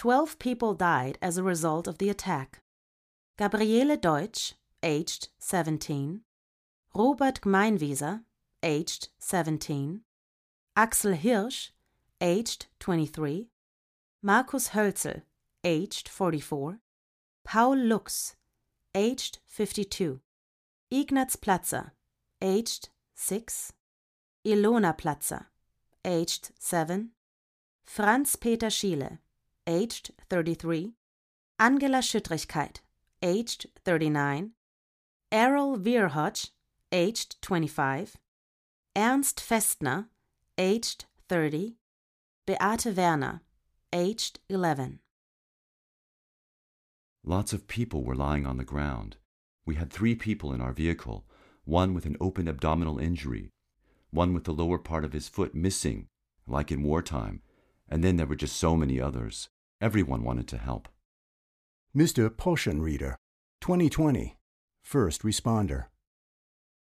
12 people died as a result of the attack. Gabriele Deutsch, aged 17. Robert Gmeinwieser, aged 17. Axel Hirsch, aged 23. Markus Hölzel, aged 44. Paul Lux, aged 52. Ignaz Platzer, aged 6. Ilona Platzer, aged 7. Franz Peter Schiele, aged 33. Angela Schüttrigkeit, aged 39. Errol Vierhodge, aged 25. Ernst Festner, aged 30. Beate Werner, aged 11. Lots of people were lying on the ground. We had 3 people in our vehicle, one with an open abdominal injury, one with the lower part of his foot missing, like in wartime, and then there were just so many others. Everyone wanted to help. Mr. Poschenrieder, 2020, first responder.